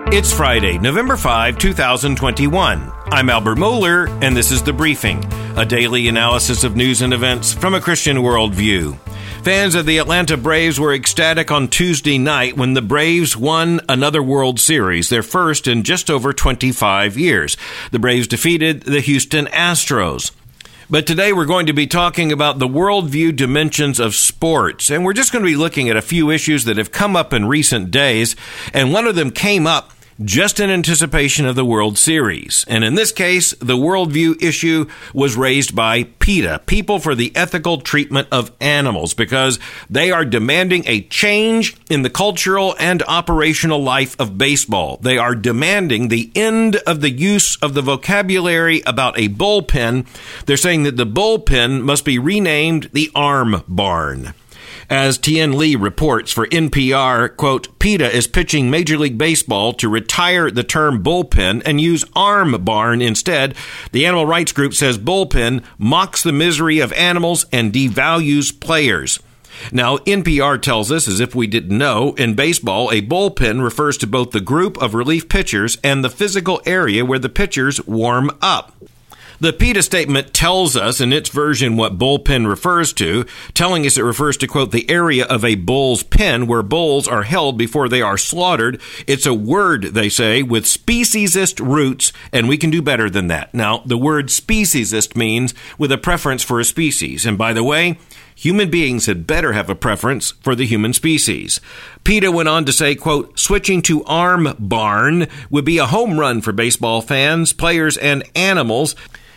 It's Friday, November 5, 2021. I'm Albert Mohler, and this is The Briefing, a daily analysis of news and events from a Christian worldview. Fans of the Atlanta Braves were ecstatic on Tuesday night when the Braves won another World Series, their first in just over 25 years. The Braves defeated the Houston Astros. But today we're going to be talking about the worldview dimensions of sports, and we're just going to be looking at a few issues that have come up in recent days, and one of them came up just in anticipation of the World Series. And in this case, the worldview issue was raised by PETA, People for the Ethical Treatment of Animals, because they are demanding a change in the cultural and operational life of baseball. They are demanding the end of the use of the vocabulary about a bullpen. They're saying that the bullpen must be renamed the arm barn. As Tien Lee reports for NPR, quote, PETA is pitching Major League Baseball to retire the term bullpen and use arm barn instead. The animal rights group says bullpen mocks the misery of animals and devalues players. Now, NPR tells us, as if we didn't know, in baseball, a bullpen refers to both the group of relief pitchers and the physical area where the pitchers warm up. The PETA statement tells us in its version what bullpen refers to, telling us it refers to, quote, the area of a bull's pen where bulls are held before they are slaughtered. It's a word, they say, with speciesist roots, and we can do better than that. Now, the word speciesist means with a preference for a species. And by the way, human beings had better have a preference for the human species. PETA went on to say, quote, switching to arm barn would be a home run for baseball fans, players, and animals.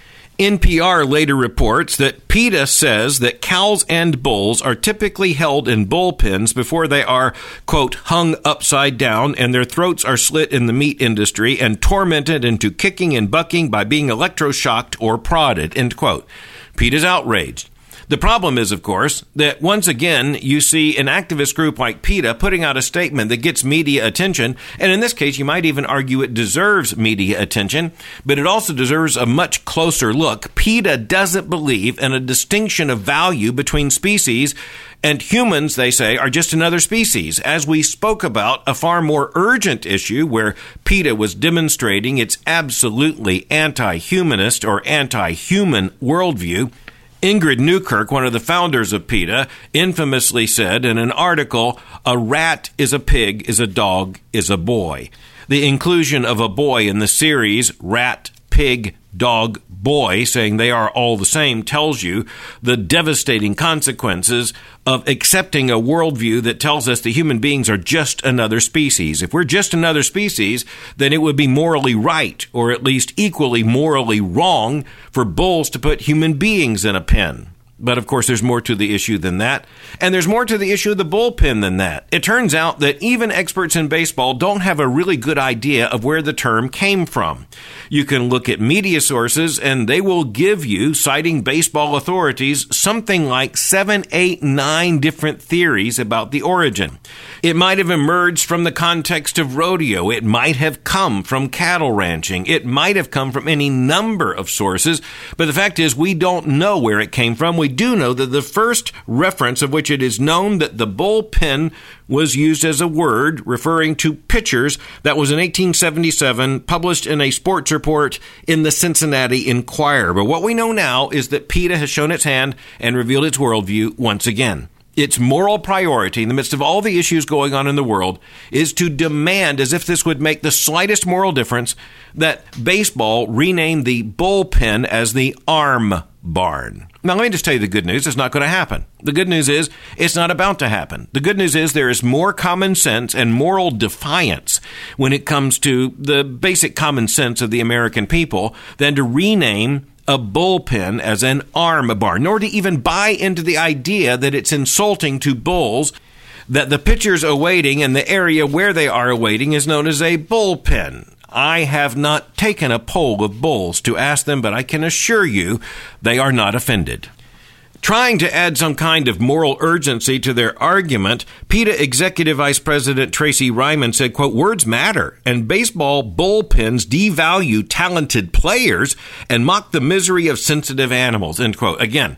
NPR later reports that PETA says that cows and bulls are typically held in bullpens before they are, quote, hung upside down and their throats are slit in the meat industry and tormented into kicking and bucking by being electroshocked or prodded, end quote. PETA's outraged. The problem is, of course, that once again, you see an activist group like PETA putting out a statement that gets media attention, and in this case, you might even argue it deserves media attention, but it also deserves a much closer look. PETA doesn't believe in a distinction of value between species, and humans, they say, are just another species. As we spoke about, a far more urgent issue where PETA was demonstrating its absolutely anti-humanist or anti-human worldview, Ingrid Newkirk, one of the founders of PETA, infamously said in an article, a rat is a pig, is a dog, is a boy. The inclusion of a boy in the series, rat, pig, dog, boy, saying they are all the same, tells you the devastating consequences of accepting a worldview that tells us that human beings are just another species. If we're just another species, then it would be morally right, or at least equally morally wrong, for bulls to put human beings in a pen. But of course, there's more to the issue than that. And there's more to the issue of the bullpen than that. It turns out that even experts in baseball don't have a really good idea of where the term came from. You can look at media sources and they will give you, citing baseball authorities, something like 7, 8, 9 different theories about the origin. It might have emerged from the context of rodeo. It might have come from cattle ranching. It might have come from any number of sources. But the fact is, we don't know where it came from. We do know that the first reference of which it is known that the bullpen was used as a word referring to pitchers, that was in 1877, published in a sports report in the Cincinnati Enquirer. But what we know now is that PETA has shown its hand and revealed its worldview once again. Its moral priority in the midst of all the issues going on in the world is to demand, as if this would make the slightest moral difference, that baseball rename the bullpen as the arm barn. Now, let me just tell you the good news. It's not going to happen. The good news is it's not about to happen. The good news is there is more common sense and moral defiance when it comes to the basic common sense of the American people than to rename a bullpen as an arm barn, nor to even buy into the idea that it's insulting to bulls that the pitchers awaiting and the area where they are awaiting is known as a bullpen. I have not taken a poll of bulls to ask them, but I can assure you they are not offended. Trying to add some kind of moral urgency to their argument, PETA Executive Vice President Tracy Ryman said, quote, words matter, and baseball bullpens devalue talented players and mock the misery of sensitive animals, end quote. Again,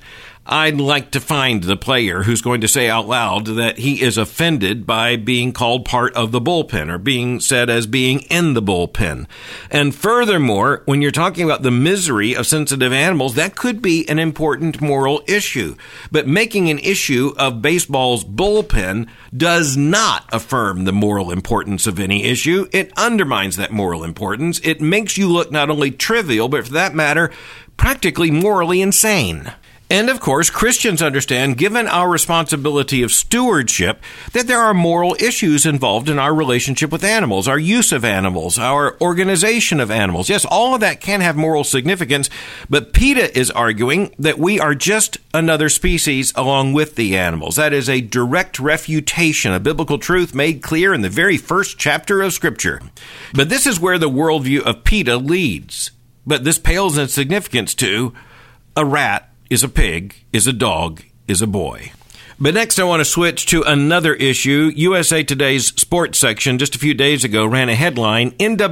I'd like to find the player who's going to say out loud that he is offended by being called part of the bullpen or being said as being in the bullpen. And furthermore, when you're talking about the misery of sensitive animals, that could be an important moral issue. But making an issue of baseball's bullpen does not affirm the moral importance of any issue. It undermines that moral importance. It makes you look not only trivial, but for that matter, practically morally insane. And of course, Christians understand, given our responsibility of stewardship, that there are moral issues involved in our relationship with animals, our use of animals, our organization of animals. Yes, all of that can have moral significance, but PETA is arguing that we are just another species along with the animals. That is a direct refutation of biblical truth made clear in the very first chapter of Scripture. But this is where the worldview of PETA leads. But this pales in significance to a rat is a pig, is a dog, is a boy. But next I want to switch to another issue. USA Today's sports section just a few days ago ran a headline,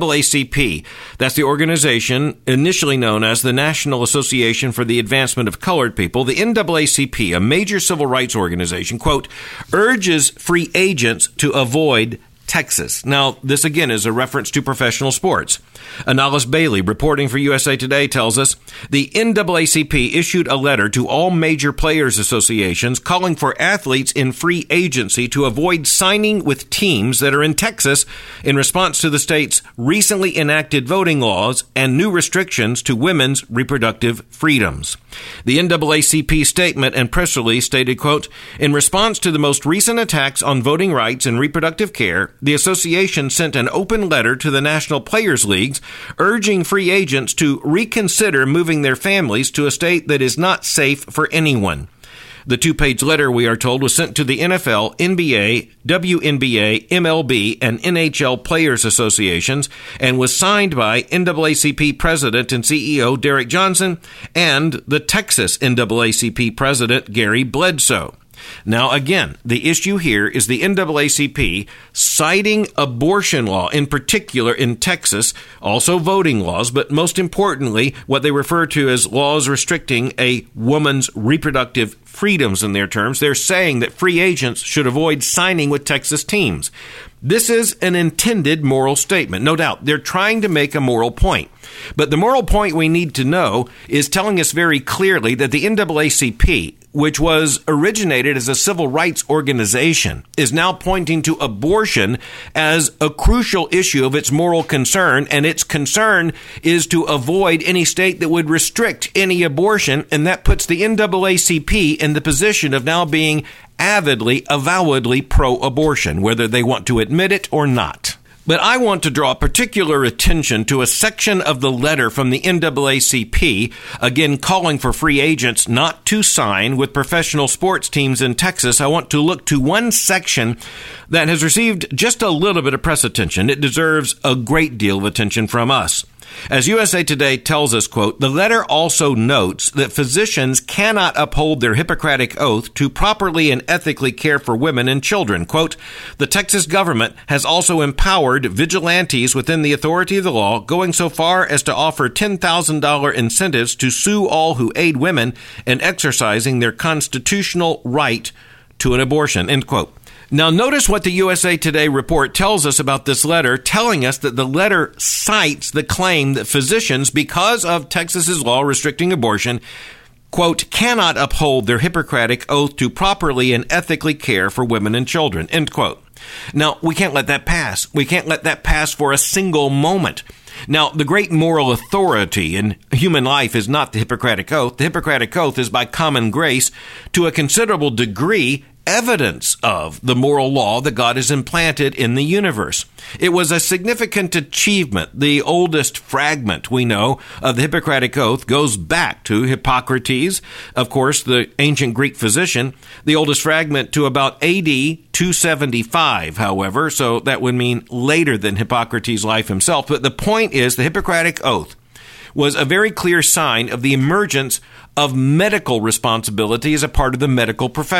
NAACP. That's the organization initially known as the National Association for the Advancement of Colored People. The NAACP, a major civil rights organization, quote, urges free agents to avoid Texas. Now, this again is a reference to professional sports. Analis Bailey, reporting for USA Today, tells us the NAACP issued a letter to all major players associations calling for athletes in free agency to avoid signing with teams that are in Texas in response to the state's recently enacted voting laws and new restrictions to women's reproductive freedoms. The NAACP statement and press release stated, quote, in response to the most recent attacks on voting rights and reproductive care, the association sent an open letter to the National Players Leagues urging free agents to reconsider moving their families to a state that is not safe for anyone. The two-page letter, we are told, was sent to the NFL, NBA, WNBA, MLB, and NHL Players Associations and was signed by NAACP President and CEO Derek Johnson and the Texas NAACP President Gary Bledsoe. Now, again, the issue here is the NAACP citing abortion law, in particular in Texas, also voting laws, but most importantly, what they refer to as laws restricting a woman's reproductive freedoms in their terms. They're saying that free agents should avoid signing with Texas teams. This is an intended moral statement, no doubt. They're trying to make a moral point. But the moral point we need to know is telling us very clearly that the NAACP, which was originated as a civil rights organization, is now pointing to abortion as a crucial issue of its moral concern, and its concern is to avoid any state that would restrict any abortion, and that puts the NAACP in the position of now being avidly, avowedly pro-abortion, whether they want to admit it or not. But I want to draw particular attention to a section of the letter from the NAACP, again calling for free agents not to sign with professional sports teams in Texas. I want to look to one section that has received just a little bit of press attention. It deserves a great deal of attention from us. As USA Today tells us, quote, the letter also notes that physicians cannot uphold their Hippocratic oath to properly and ethically care for women and children. Quote, the Texas government has also empowered vigilantes within the authority of the law, going so far as to offer $10,000 incentives to sue all who aid women in exercising their constitutional right to an abortion, end quote. Now, notice what the USA Today report tells us about this letter, telling us that the letter cites the claim that physicians, because of Texas's law restricting abortion, quote, cannot uphold their Hippocratic oath to properly and ethically care for women and children, end quote. Now, we can't let that pass. We can't let that pass for a single moment. Now, the great moral authority in human life is not the Hippocratic Oath. The Hippocratic Oath is, by common grace, to a considerable degree, evidence of the moral law that God has implanted in the universe. It was a significant achievement. The oldest fragment we know of the Hippocratic Oath goes back to Hippocrates, of course, the ancient Greek physician. The oldest fragment to about AD 275, however, so that would mean later than Hippocrates' life himself. But the point is, the Hippocratic Oath was a very clear sign of the emergence of medical responsibility as a part of the medical profession.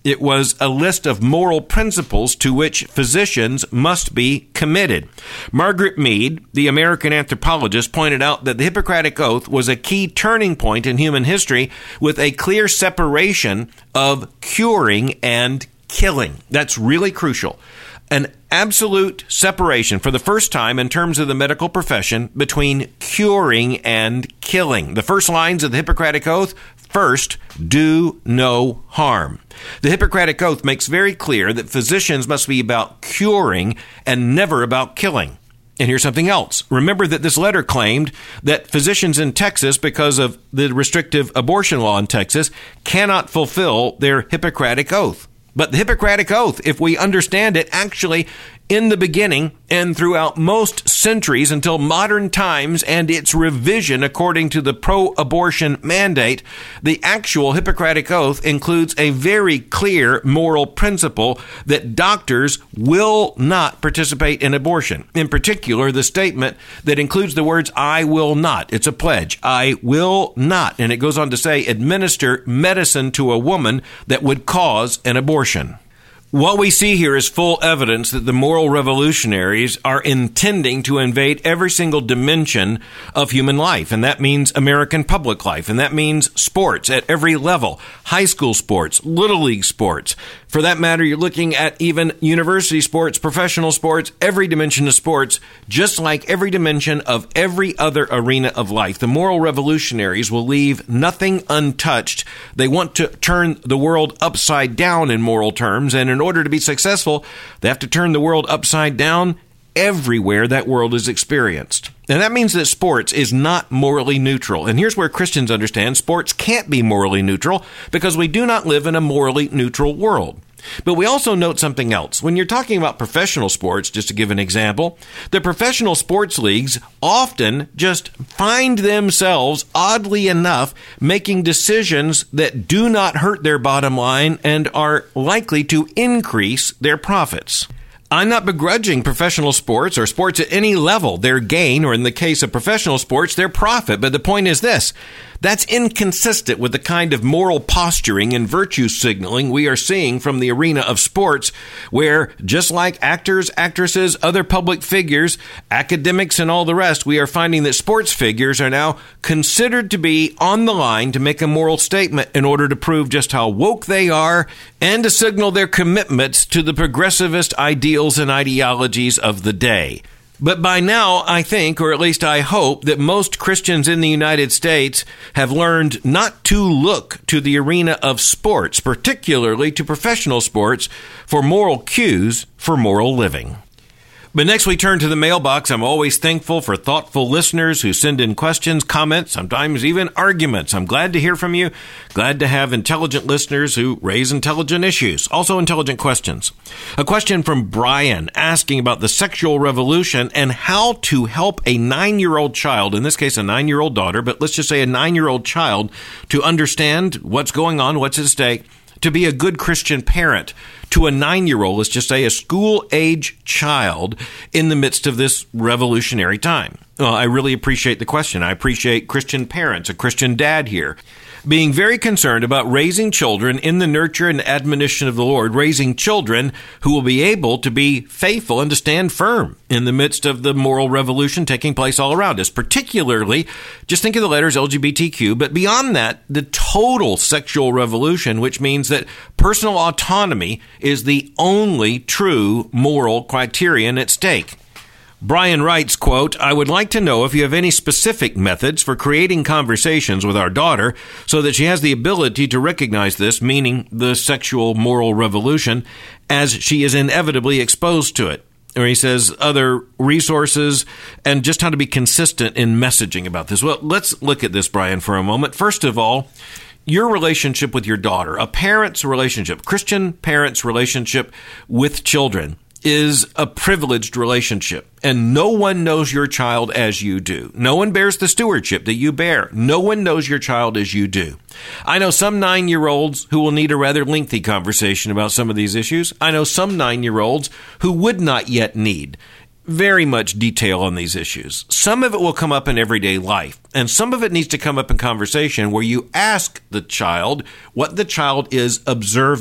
It was a list of moral principles to which physicians must be committed. Margaret Mead, the American anthropologist, pointed out that the Hippocratic Oath was a key turning point in human history with a clear separation of curing and killing. That's really crucial. An absolute separation for the first time in terms of the medical profession between curing and killing. The first lines of the Hippocratic Oath: first, do no harm. The Hippocratic Oath makes very clear that physicians must be about curing and never about killing. And here's something else. Remember that this letter claimed that physicians in Texas, because of the restrictive abortion law in Texas, cannot fulfill their Hippocratic Oath. But the Hippocratic Oath, if we understand it, actually, in the beginning and throughout most centuries until modern times and its revision according to the pro-abortion mandate, the actual Hippocratic Oath includes a very clear moral principle that doctors will not participate in abortion. In particular, the statement that includes the words, I will not. It's a pledge. I will not. And it goes on to say, administer medicine to a woman that would cause an abortion. What we see here is full evidence that the moral revolutionaries are intending to invade every single dimension of human life, and that means American public life, and that means sports at every level, high school sports, little league sports. For that matter, you're looking at even university sports, professional sports, every dimension of sports, just like every dimension of every other arena of life. The moral revolutionaries will leave nothing untouched. They want to turn the world upside down in moral terms, and in order to be successful, they have to turn the world upside down everywhere that world is experienced. And that means that sports is not morally neutral. And here's where Christians understand sports can't be morally neutral because we do not live in a morally neutral world. But we also note something else. When you're talking about professional sports, just to give an example, the professional sports leagues often just find themselves, oddly enough, making decisions that do not hurt their bottom line and are likely to increase their profits. I'm not begrudging professional sports or sports at any level, their gain, or in the case of professional sports, their profit. But the point is this: that's inconsistent with the kind of moral posturing and virtue signaling we are seeing from the arena of sports, where just like actors, actresses, other public figures, academics, and all the rest, we are finding that sports figures are now considered to be on the line to make a moral statement in order to prove just how woke they are and to signal their commitments to the progressivist ideals and ideologies of the day. But by now, I think, or at least I hope, that most Christians in the United States have learned not to look to the arena of sports, particularly to professional sports, for moral cues for moral living. But next we turn to the mailbox. I'm always thankful for thoughtful listeners who send in questions, comments, sometimes even arguments. I'm glad to hear from you. Glad to have intelligent listeners who raise intelligent issues, also intelligent questions. A question from Brian asking about the sexual revolution and how to help a 9-year-old child, in this case a 9-year-old daughter, but let's just say a 9-year-old child, to understand what's going on, what's at stake, to be a good Christian parent to a 9-year-old, let's just say a school-age child in the midst of this revolutionary time. Well, I really appreciate the question. I appreciate Christian parents, a Christian dad here, being very concerned about raising children in the nurture and admonition of the Lord, raising children who will be able to be faithful and to stand firm in the midst of the moral revolution taking place all around us. Particularly, just think of the letters LGBTQ, but beyond that, the total sexual revolution, which means that personal autonomy is the only true moral criterion at stake. Brian writes, quote, I would like to know if you have any specific methods for creating conversations with our daughter so that she has the ability to recognize this, meaning the sexual moral revolution, as she is inevitably exposed to it. Or he says other resources and just how to be consistent in messaging about this. Well, let's look at this, Brian, for a moment. First of all, your relationship with your daughter, a parent's relationship, Christian parent's relationship with children, is a privileged relationship, and no one knows your child as you do. No one bears the stewardship that you bear. No one knows your child as you do. I know some 9-year-olds who will need a rather lengthy conversation about some of these issues. I know some 9-year-olds who would not yet need very much detail on these issues. Some of it will come up in everyday life, and some of it needs to come up in conversation where you ask the child what the child is observing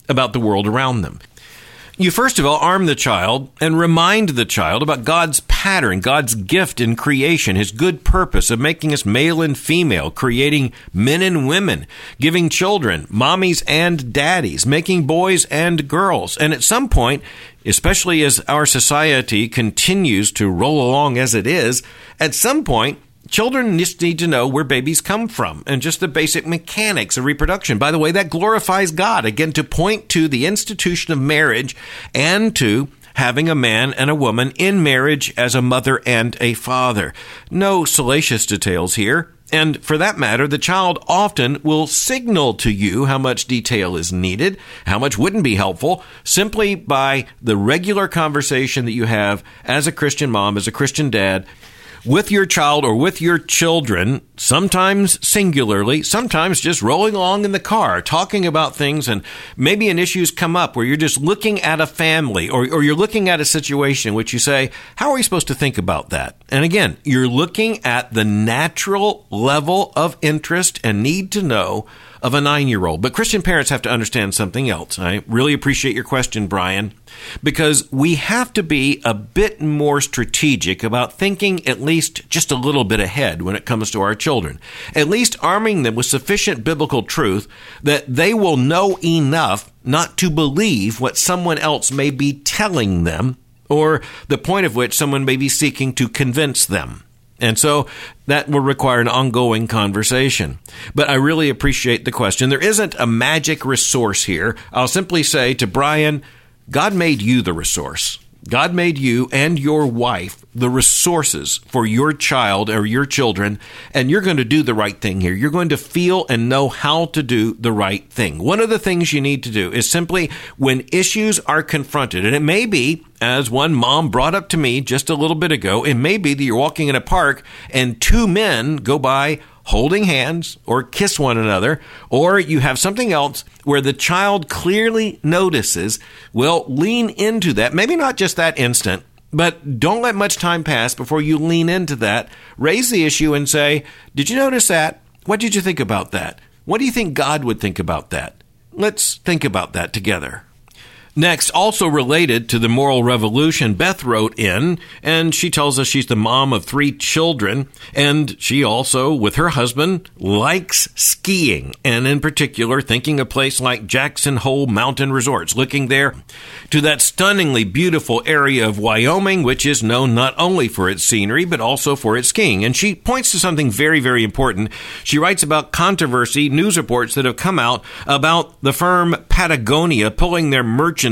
about the world around them. You first of all arm the child and remind the child about God's pattern, God's gift in creation, his good purpose of making us male and female, creating men and women, giving children mommies and daddies, making boys and girls. And at some point, especially as our society continues to roll along as it is, at some point, children just need to know where babies come from and just the basic mechanics of reproduction. By the way, that glorifies God. Again, to point to the institution of marriage and to having a man and a woman in marriage as a mother and a father. No salacious details here. And for that matter, the child often will signal to you how much detail is needed, how much wouldn't be helpful, simply by the regular conversation that you have as a Christian mom, as a Christian dad, with your child or with your children, sometimes singularly, sometimes just rolling along in the car, talking about things, and maybe an issue's come up where you're just looking at a family or you're looking at a situation in which you say, how are we supposed to think about that? And again, you're looking at the natural level of interest and need to know of a 9-year-old. But Christian parents have to understand something else. I really appreciate your question, Brian, because we have to be a bit more strategic about thinking at least just a little bit ahead when it comes to our children. At least arming them with sufficient biblical truth that they will know enough not to believe what someone else may be telling them, or the point of which someone may be seeking to convince them. And so that will require an ongoing conversation. But I really appreciate the question. There isn't a magic resource here. I'll simply say to Brian, God made you the resource. God made you and your wife the resources for your child or your children, and you're going to do the right thing here. You're going to feel and know how to do the right thing. One of the things you need to do is simply when issues are confronted, and it may be, as one mom brought up to me just a little bit ago, it may be that you're walking in a park and two men go by holding hands or kiss one another, or you have something else where the child clearly notices. Well, lean into that. Maybe not just that instant, but don't let much time pass before you lean into that. Raise the issue and say, did you notice that? What did you think about that? What do you think God would think about that? Let's think about that together. Next, also related to the moral revolution, Beth wrote in, and she tells us she's the mom of 3 children, and she also, with her husband, likes skiing, and in particular, thinking a place like Jackson Hole Mountain Resorts, looking there to that stunningly beautiful area of Wyoming, which is known not only for its scenery, but also for its skiing. And she points to something very, very important. She writes about controversy, news reports that have come out about the firm Patagonia pulling their merchandise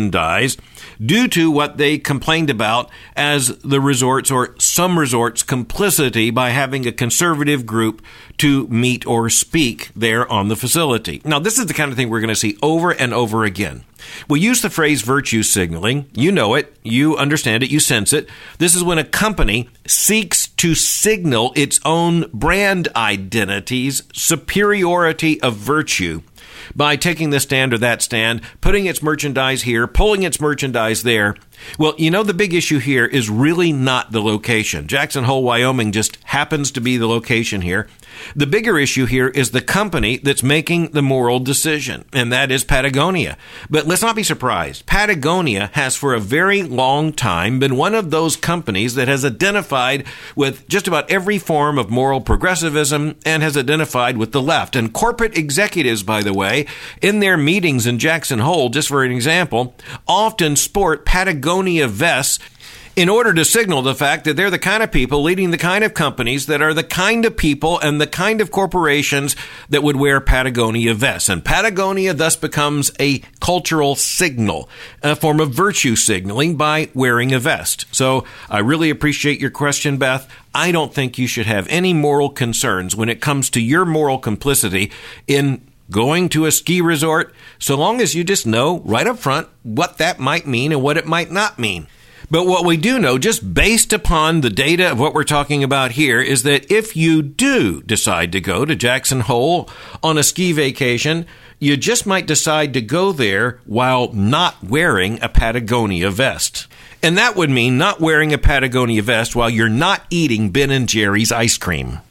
due to what they complained about as the resorts or some resorts' complicity by having a conservative group to meet or speak there on the facility. Now, this is the kind of thing we're going to see over and over again. We use the phrase virtue signaling. You know it. You understand it. You sense it. This is when a company seeks to signal its own brand identity's superiority of virtue by taking this stand or that stand, putting its merchandise here, pulling its merchandise there. Well, you know, the big issue here is really not the location. Jackson Hole, Wyoming just happens to be the location here. The bigger issue here is the company that's making the moral decision, and that is Patagonia. But let's not be surprised. Patagonia has for a very long time been one of those companies that has identified with just about every form of moral progressivism and has identified with the left. And corporate executives, by the way, in their meetings in Jackson Hole, just for an example, often sport Patagonia vests in order to signal the fact that they're the kind of people leading the kind of companies that are the kind of people and the kind of corporations that would wear Patagonia vests. And Patagonia thus becomes a cultural signal, a form of virtue signaling by wearing a vest. So I really appreciate your question, Beth. I don't think you should have any moral concerns when it comes to your moral complicity in going to a ski resort, so long as you just know right up front what that might mean and what it might not mean. But what we do know, just based upon the data of what we're talking about here, is that if you do decide to go to Jackson Hole on a ski vacation, you just might decide to go there while not wearing a Patagonia vest. And that would mean not wearing a Patagonia vest while you're not eating Ben & Jerry's ice cream.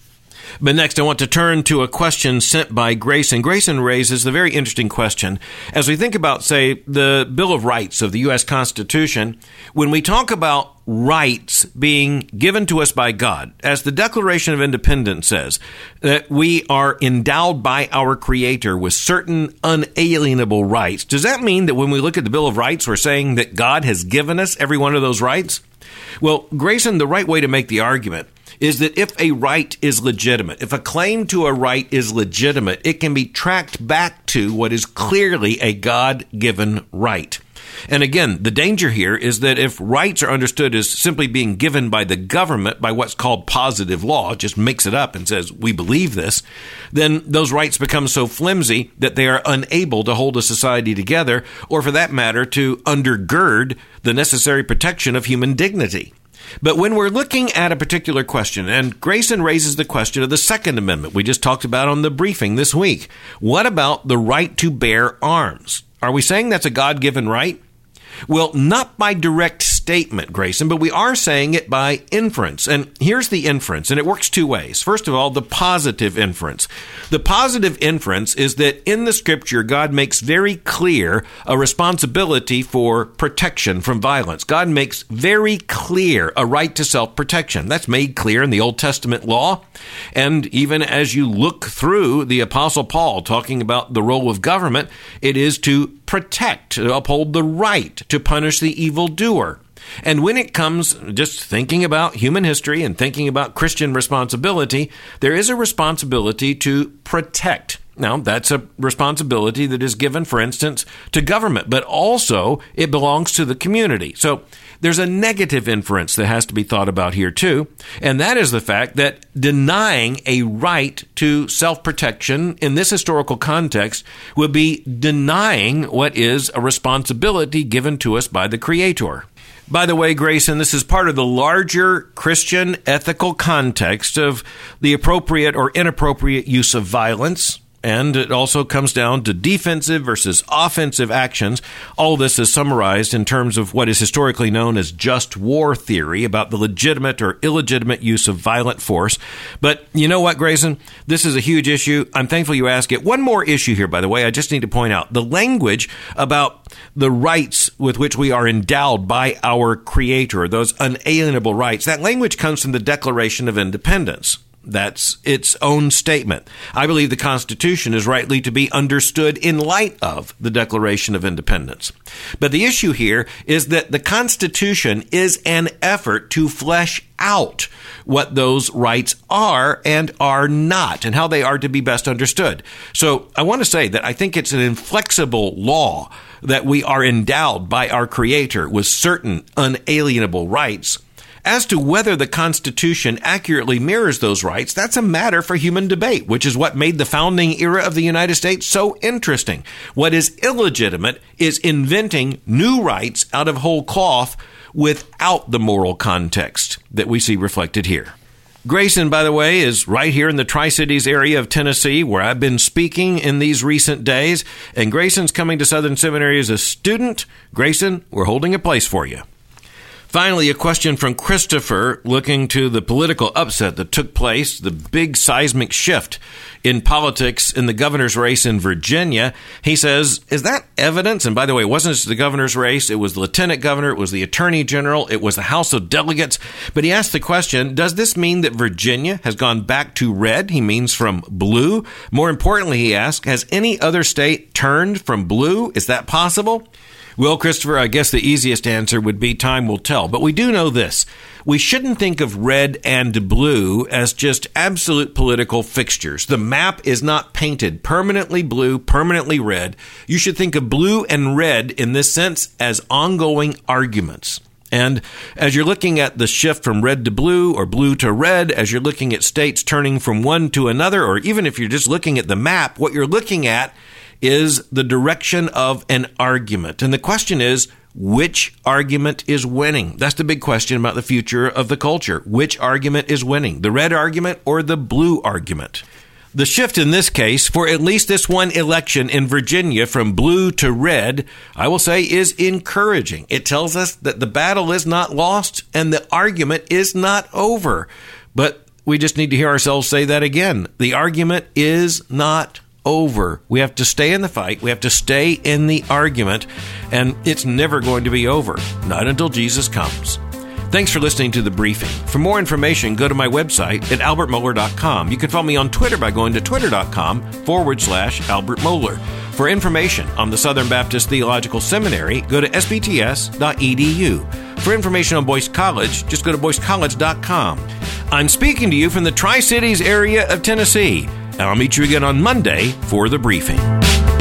But next, I want to turn to a question sent by Grayson. Grayson raises the very interesting question. As we think about, say, the Bill of Rights of the U.S. Constitution, when we talk about rights being given to us by God, as the Declaration of Independence says, that we are endowed by our Creator with certain unalienable rights, does that mean that when we look at the Bill of Rights, we're saying that God has given us every one of those rights? Well, Grayson, the right way to make the argument is that if a right is legitimate, if a claim to a right is legitimate, it can be tracked back to what is clearly a God-given right. And again, the danger here is that if rights are understood as simply being given by the government by what's called positive law, just makes it up and says, we believe this, then those rights become so flimsy that they are unable to hold a society together, or for that matter, to undergird the necessary protection of human dignity. But when we're looking at a particular question, and Grayson raises the question of the Second Amendment we just talked about on the briefing this week, what about the right to bear arms? Are we saying that's a God-given right? Well, not by direct statement, Grayson, but we are saying it by inference. And here's the inference, and it works two ways. First of all, the positive inference. The positive inference is that in the Scripture, God makes very clear a responsibility for protection from violence. God makes very clear a right to self-protection. That's made clear in the Old Testament law. And even as you look through the Apostle Paul talking about the role of government, it is to protect, to uphold the right, to punish the evildoer. And when it comes just thinking about human history and thinking about Christian responsibility, there is a responsibility to protect. Now, that's a responsibility that is given, for instance, to government, but also it belongs to the community. So there's a negative inference that has to be thought about here too, and that is the fact that denying a right to self-protection in this historical context would be denying what is a responsibility given to us by the Creator. By the way, Grayson, this is part of the larger Christian ethical context of the appropriate or inappropriate use of violence. And it also comes down to defensive versus offensive actions. All this is summarized in terms of what is historically known as just war theory about the legitimate or illegitimate use of violent force. But you know what, Grayson? This is a huge issue. I'm thankful you asked it. One more issue here, by the way, I just need to point out. The language about the rights with which we are endowed by our Creator, those unalienable rights, that language comes from the Declaration of Independence. That's its own statement. I believe the Constitution is rightly to be understood in light of the Declaration of Independence. But the issue here is that the Constitution is an effort to flesh out what those rights are and are not, and how they are to be best understood. So I want to say that I think it's an inflexible law that we are endowed by our Creator with certain unalienable rights. As to whether the Constitution accurately mirrors those rights, that's a matter for human debate, which is what made the founding era of the United States so interesting. What is illegitimate is inventing new rights out of whole cloth without the moral context that we see reflected here. Grayson, by the way, is right here in the Tri-Cities area of Tennessee, where I've been speaking in these recent days. And Grayson's coming to Southern Seminary as a student. Grayson, we're holding a place for you. Finally, a question from Christopher looking to the political upset that took place, the big seismic shift in politics in the governor's race in Virginia. He says, is that evidence? And by the way, it wasn't just the governor's race. It was the lieutenant governor. It was the attorney general. It was the House of Delegates. But he asked the question, does this mean that Virginia has gone back to red? He means from blue. More importantly, he asked, has any other state turned from blue? Is that possible? Well, Christopher, I guess the easiest answer would be time will tell. But we do know this. We shouldn't think of red and blue as just absolute political fixtures. The map is not painted permanently blue, permanently red. You should think of blue and red in this sense as ongoing arguments. And as you're looking at the shift from red to blue or blue to red, as you're looking at states turning from one to another, or even if you're just looking at the map, what you're looking at is the direction of an argument. And the question is, which argument is winning? That's the big question about the future of the culture. Which argument is winning? The red argument or the blue argument? The shift in this case, for at least this one election in Virginia from blue to red, I will say is encouraging. It tells us that the battle is not lost and the argument is not over. But we just need to hear ourselves say that again. The argument is not over. We have to stay in the fight. We have to stay in the argument, and it's never going to be over. Not until Jesus comes. Thanks for listening to The Briefing. For more information, go to my website at albertmohler.com. You can follow me on Twitter by going to twitter.com/Albert Mohler. For information on the Southern Baptist Theological Seminary, go to sbts.edu. For information on Boyce College, just go to boycecollege.com. I'm speaking to you from the Tri-Cities area of Tennessee, and I'll meet you again on Monday for The Briefing.